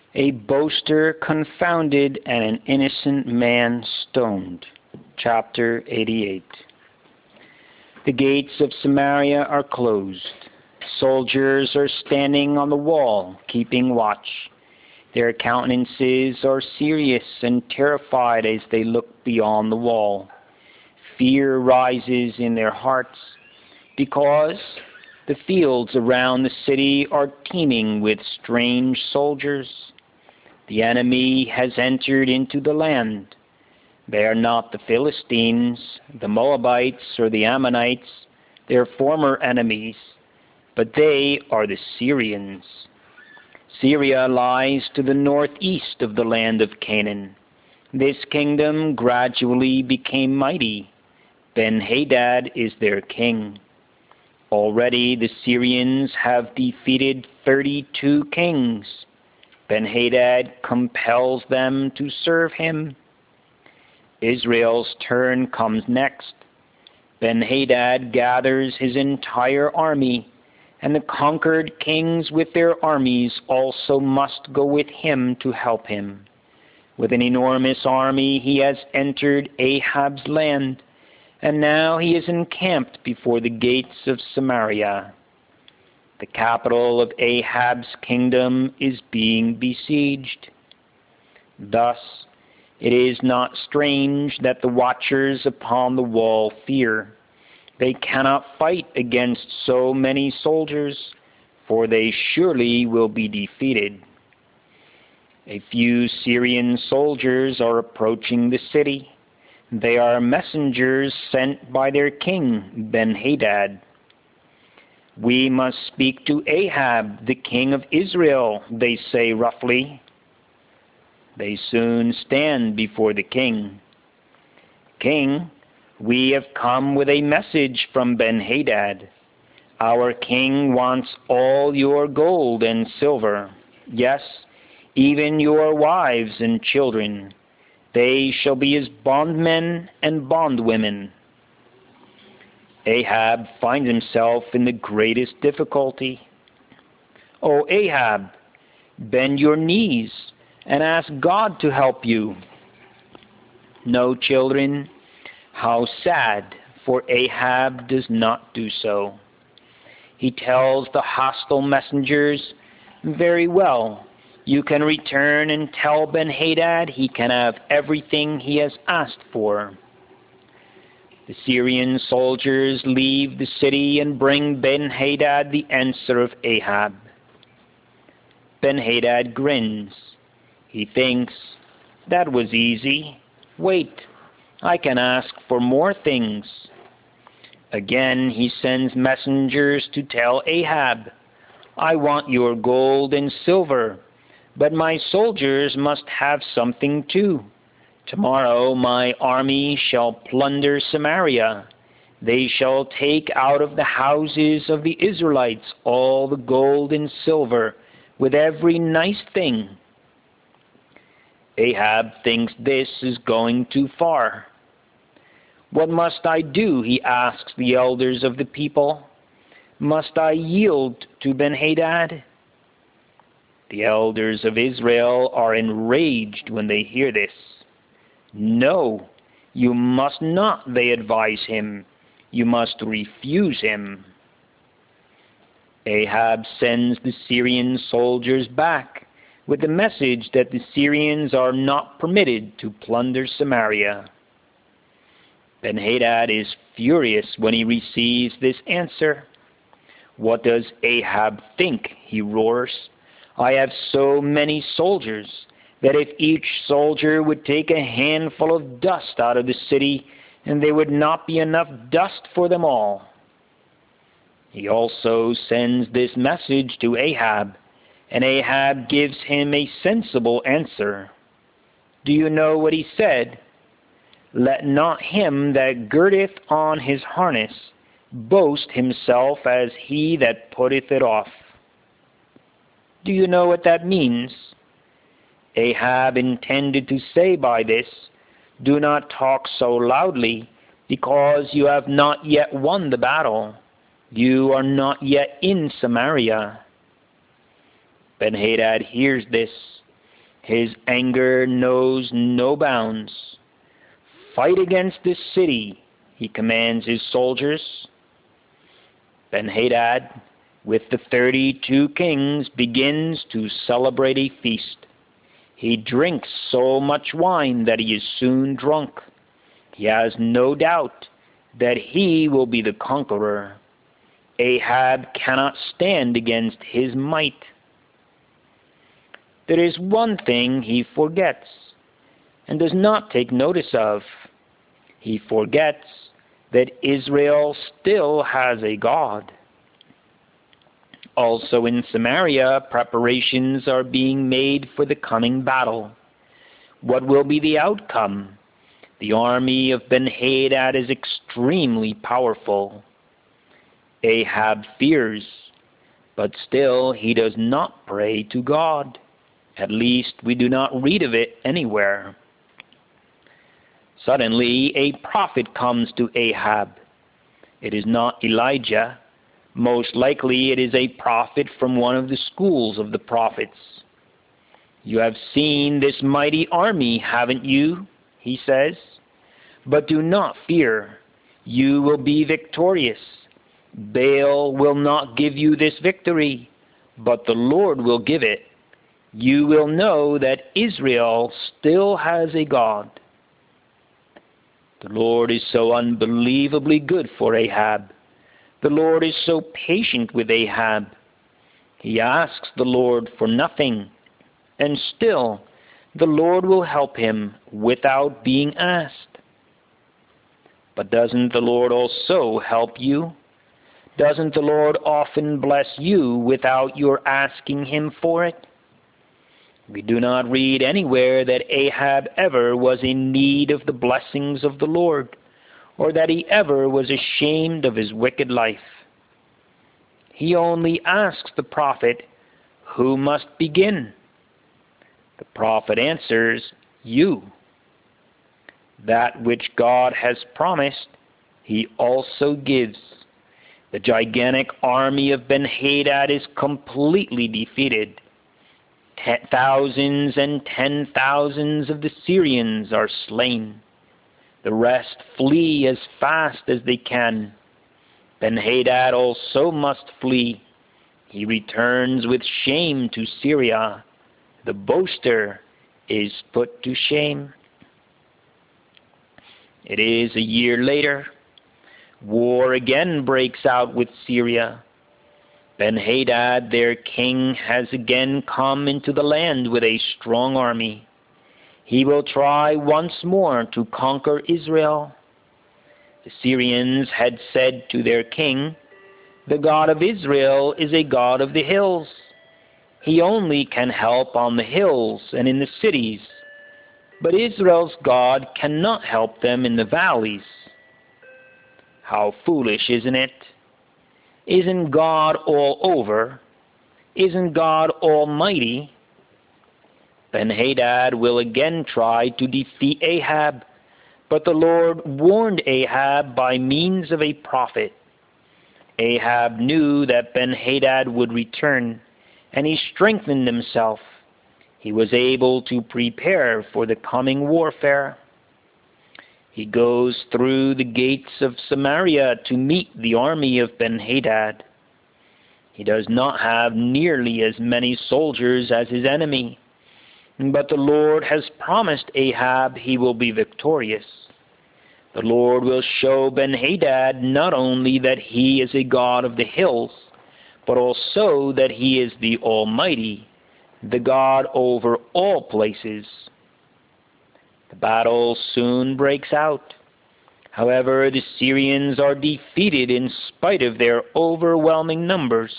A boaster confounded and an innocent man stoned. Chapter 88. The gates of Samaria are closed. Soldiers are standing on the wall, keeping watch. Their countenances are serious and terrified as they look beyond the wall. Fear rises in their hearts because the fields around the city are teeming with strange soldiers. The enemy has entered into the land. They are not the Philistines, the Moabites, or the Ammonites, their former enemies, but they are the Syrians. Syria lies to the northeast of the land of Canaan. This kingdom gradually became mighty. Ben-Hadad is their king. Already the Syrians have defeated 32 kings. Ben-Hadad compels them to serve him. Israel's turn comes next. Ben-Hadad gathers his entire army, and the conquered kings with their armies also must go with him to help him. With an enormous army he has entered Ahab's land, and now he is encamped before the gates of Samaria. The capital of Ahab's kingdom is being besieged. Thus, it is not strange that the watchers upon the wall fear. They cannot fight against so many soldiers, for they surely will be defeated. A few Syrian soldiers are approaching the city. They are messengers sent by their king, Ben-Hadad. "We must speak to Ahab, the king of Israel," they say roughly. They soon stand before the king. "King, we have come with a message from Ben-Hadad. Our king wants all your gold and silver. Yes, even your wives and children. They shall be his bondmen and bondwomen." Ahab finds himself in the greatest difficulty. "O Ahab, bend your knees and ask God to help you." No, children, how sad, for Ahab does not do so. He tells the hostile messengers, "Very well, you can return and tell Ben-Hadad he can have everything he has asked for." The Syrian soldiers leave the city and bring Ben-Hadad the answer of Ahab. Ben-Hadad grins. He thinks, "That was easy. Wait, I can ask for more things." Again he sends messengers to tell Ahab, "I want your gold and silver, but my soldiers must have something too. Tomorrow my army shall plunder Samaria. They shall take out of the houses of the Israelites all the gold and silver, with every nice thing." Ahab thinks this is going too far. "What must I do?" he asks the elders of the people. "Must I yield to Ben-Hadad?" The elders of Israel are enraged when they hear this. "No, you must not," they advise him. "You must refuse him." Ahab sends the Syrian soldiers back with the message that the Syrians are not permitted to plunder Samaria. Ben-Hadad is furious when he receives this answer. "What does Ahab think?" he roars. "I have so many soldiers that if each soldier would take a handful of dust out of the city, and there would not be enough dust for them all." He also sends this message to Ahab, and Ahab gives him a sensible answer. Do you know what he said? "Let not him that girdeth on his harness boast himself as he that putteth it off." Do you know what that means? Ahab intended to say by this, "Do not talk so loudly, because you have not yet won the battle. You are not yet in Samaria." Ben-Hadad hears this. His anger knows no bounds. Fight against this city, he commands his soldiers. Ben-Hadad, with the 32 kings, begins to celebrate a feast. He drinks so much wine that he is soon drunk. He has no doubt that he will be the conqueror. Ahab cannot stand against his might. There is one thing he forgets and does not take notice of. He forgets that Israel still has a God. Also in Samaria, preparations are being made for the coming battle. What will be the outcome? The army of Ben-Hadad is extremely powerful. Ahab fears, but still he does not pray to God. At least we do not read of it anywhere. Suddenly a prophet comes to Ahab. It is not Elijah. Most likely it is a prophet from one of the schools of the prophets. "You have seen this mighty army, haven't you?" he says. "But do not fear. You will be victorious. Baal will not give you this victory, but the Lord will give it. You will know that Israel still has a God." The Lord is so unbelievably good for Ahab. The Lord is so patient with Ahab. He asks the Lord for nothing, and still the Lord will help him without being asked. But doesn't the Lord also help you? Doesn't the Lord often bless you without your asking him for it? We do not read anywhere that Ahab ever was in need of the blessings of the Lord, or that he ever was ashamed of his wicked life. He only asks the prophet, "Who must begin?" The prophet answers, "You." That which God has promised, he also gives. The gigantic army of Ben-Hadad is completely defeated. Thousands and 10,000s of the Syrians are slain. The rest flee as fast as they can. Ben-Hadad also must flee. He returns with shame to Syria. The boaster is put to shame. It is a year later. War again breaks out with Syria. Ben-Hadad, their king, has again come into the land with a strong army. He will try once more to conquer Israel. The Syrians had said to their king, "The God of Israel is a God of the hills. He only can help on the hills and in the cities. But Israel's God cannot help them in the valleys." How foolish, isn't it? Isn't God all over? Isn't God almighty? Ben-Hadad will again try to defeat Ahab, but the Lord warned Ahab by means of a prophet. Ahab knew that Ben-Hadad would return, and he strengthened himself. He was able to prepare for the coming warfare. He goes through the gates of Samaria to meet the army of Ben-Hadad. He does not have nearly as many soldiers as his enemy, but the Lord has promised Ahab he will be victorious. The Lord will show Ben-Hadad not only that he is a God of the hills, but also that he is the Almighty, the God over all places. The battle soon breaks out. However, the Syrians are defeated in spite of their overwhelming numbers.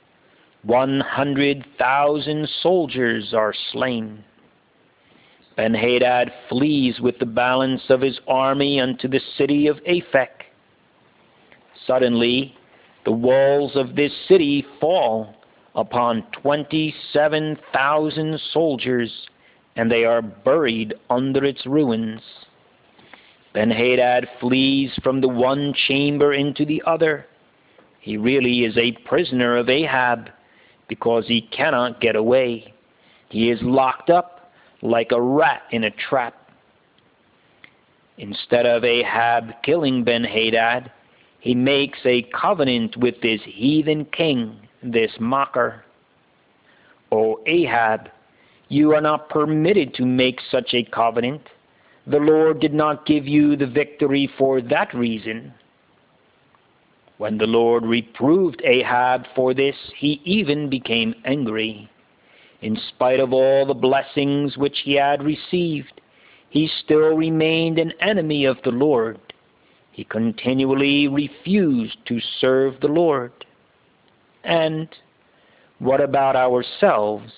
100,000 soldiers are slain. Ben-Hadad flees with the balance of his army unto the city of Aphek. Suddenly, the walls of this city fall upon 27,000 soldiers, and they are buried under its ruins. Ben-Hadad flees from the one chamber into the other. He really is a prisoner of Ahab, because he cannot get away. He is locked up like a rat in a trap. Instead of Ahab killing Ben-Hadad, he makes a covenant with this heathen king, this mocker. O Ahab, you are not permitted to make such a covenant. The Lord did not give you the victory for that reason. When the Lord reproved Ahab for this, he even became angry. In spite of all the blessings which he had received, he still remained an enemy of the Lord. He continually refused to serve the Lord. And what about ourselves?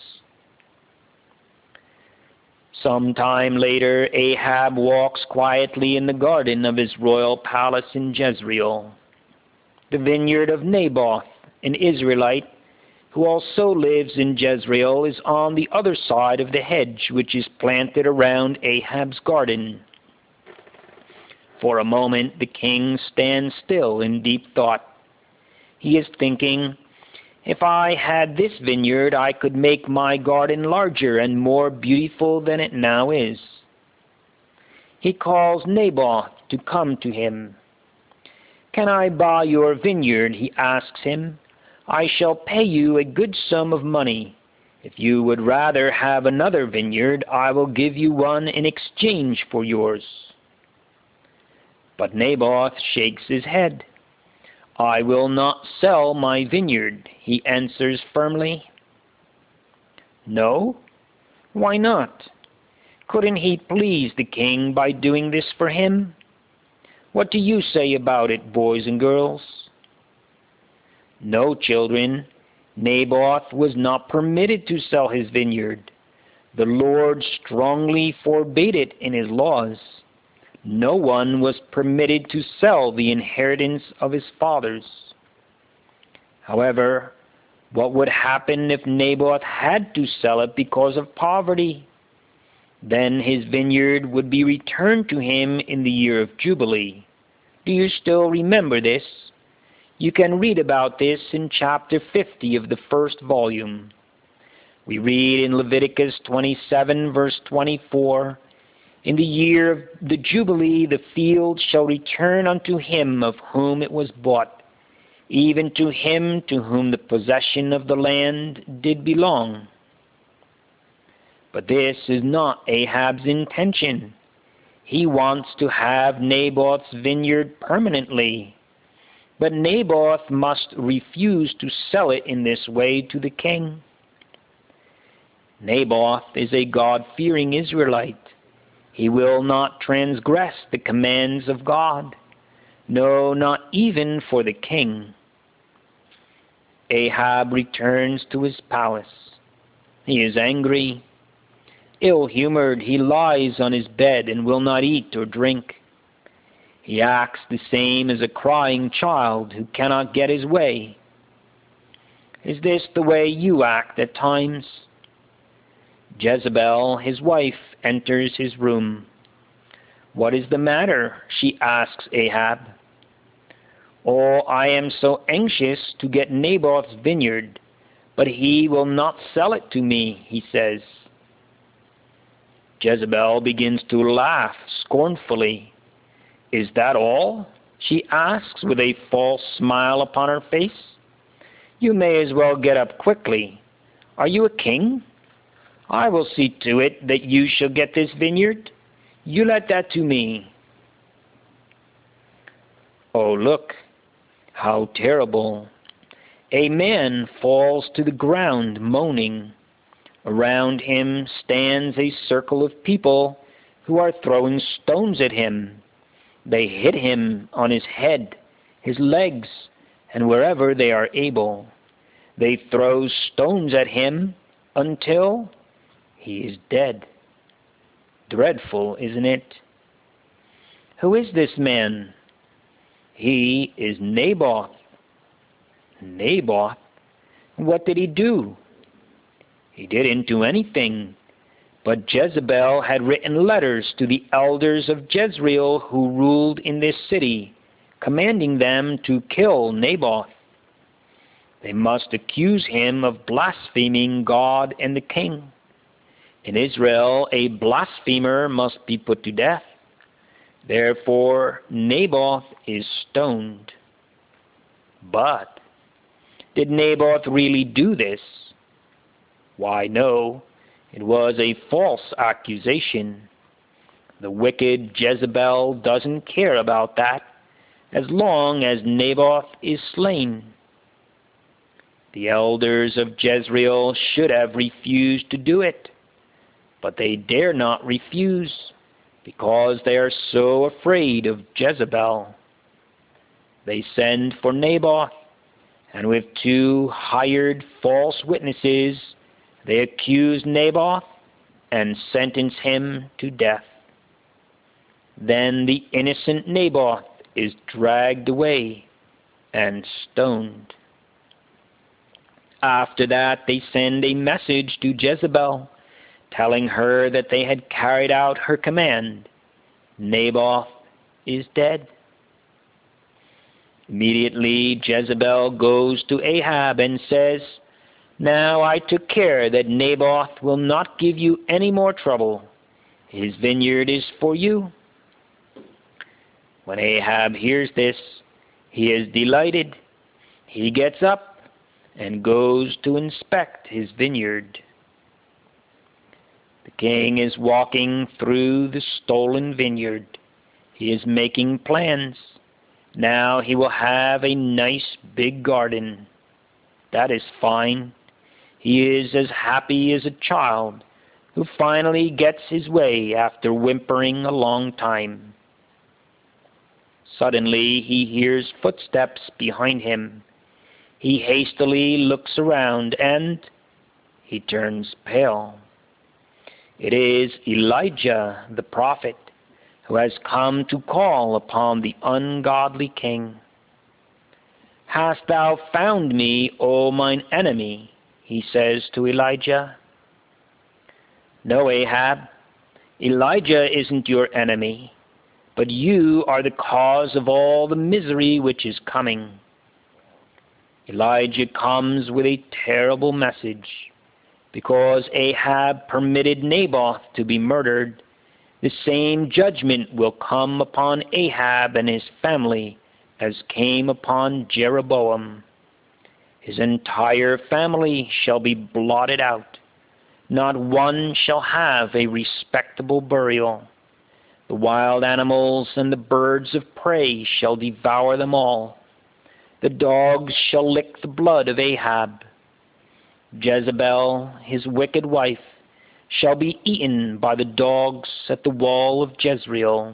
Some time later, Ahab walks quietly in the garden of his royal palace in Jezreel. The vineyard of Naboth, an Israelite, who also lives in Jezreel, is on the other side of the hedge which is planted around Ahab's garden. For a moment the king stands still in deep thought. He is thinking, if I had this vineyard, I could make my garden larger and more beautiful than it now is. He calls Naboth to come to him. Can I buy your vineyard? He asks him. I shall pay you a good sum of money. If you would rather have another vineyard, I will give you one in exchange for yours. But Naboth shakes his head. I will not sell my vineyard, he answers firmly. No? Why not? Couldn't he please the king by doing this for him? What do you say about it, boys and girls? No, children, Naboth was not permitted to sell his vineyard. The Lord strongly forbade it in his laws. No one was permitted to sell the inheritance of his fathers. However, what would happen if Naboth had to sell it because of poverty? Then his vineyard would be returned to him in the year of Jubilee. Do you still remember this? You can read about this in chapter 50 of the first volume. We read in Leviticus 27, verse 24, in the year of the Jubilee the field shall return unto him of whom it was bought, even to him to whom the possession of the land did belong. But this is not Ahab's intention. He wants to have Naboth's vineyard permanently. But Naboth must refuse to sell it in this way to the king. Naboth is a God-fearing Israelite. He will not transgress the commands of God. No, not even for the king. Ahab returns to his palace. He is angry. Ill-humored, he lies on his bed and will not eat or drink. He acts the same as a crying child who cannot get his way. Is this the way you act at times? Jezebel, his wife, enters his room. What is the matter? She asks Ahab. Oh, I am so anxious to get Naboth's vineyard, but he will not sell it to me, he says. Jezebel begins to laugh scornfully. Is that all? She asks with a false smile upon her face. You may as well get up quickly. Are you a king? I will see to it that you shall get this vineyard. You let that to me. Oh, look, how terrible. A man falls to the ground moaning. Around him stands a circle of people who are throwing stones at him. They hit him on his head, his legs, and wherever they are able. They throw stones at him until he is dead. Dreadful, isn't it? Who is this man? He is Naboth. Naboth? What did he do? He didn't do anything. But Jezebel had written letters to the elders of Jezreel who ruled in this city, commanding them to kill Naboth. They must accuse him of blaspheming God and the king. In Israel, a blasphemer must be put to death. Therefore, Naboth is stoned. But did Naboth really do this? Why, no, it was a false accusation. The wicked Jezebel doesn't care about that as long as Naboth is slain. The elders of Jezreel should have refused to do it, but they dare not refuse because they are so afraid of Jezebel. They send for Naboth, and with 2 hired false witnesses, they accuse Naboth and sentence him to death. Then the innocent Naboth is dragged away and stoned. After that, they send a message to Jezebel, telling her that they had carried out her command. Naboth is dead. Immediately, Jezebel goes to Ahab and says, "Now I took care that Naboth will not give you any more trouble. His vineyard is for you." When Ahab hears this, he is delighted. He gets up and goes to inspect his vineyard. The king is walking through the stolen vineyard. He is making plans. Now he will have a nice big garden. That is fine. He is as happy as a child who finally gets his way after whimpering a long time. Suddenly he hears footsteps behind him. He hastily looks around and he turns pale. It is Elijah the prophet who has come to call upon the ungodly king. "Hast thou found me, O mine enemy?" he says to Elijah. "No, Ahab, Elijah isn't your enemy, but you are the cause of all the misery which is coming." Elijah comes with a terrible message. Because Ahab permitted Naboth to be murdered, the same judgment will come upon Ahab and his family as came upon Jeroboam. His entire family shall be blotted out. Not one shall have a respectable burial. The wild animals and the birds of prey shall devour them all. The dogs shall lick the blood of Ahab. Jezebel, his wicked wife, shall be eaten by the dogs at the wall of Jezreel.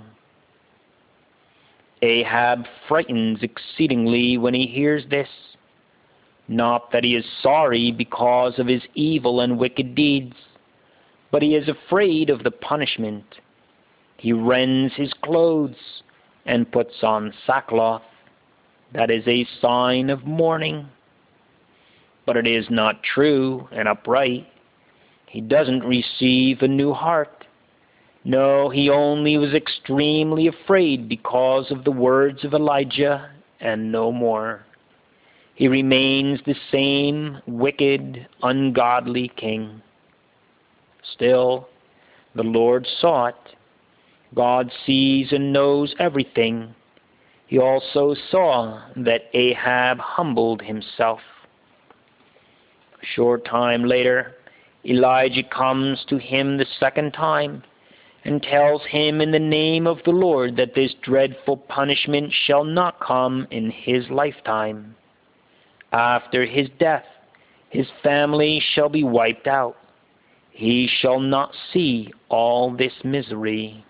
Ahab frightens exceedingly when he hears this. Not that he is sorry because of his evil and wicked deeds, but he is afraid of the punishment. He rends his clothes and puts on sackcloth. That is a sign of mourning. But it is not true and upright. He doesn't receive a new heart. No, he only was extremely afraid because of the words of Elijah and no more. He remains the same wicked, ungodly king. Still, the Lord saw it. God sees and knows everything. He also saw that Ahab humbled himself. A short time later, Elijah comes to him the second time and tells him in the name of the Lord that this dreadful punishment shall not come in his lifetime. After his death, his family shall be wiped out. He shall not see all this misery.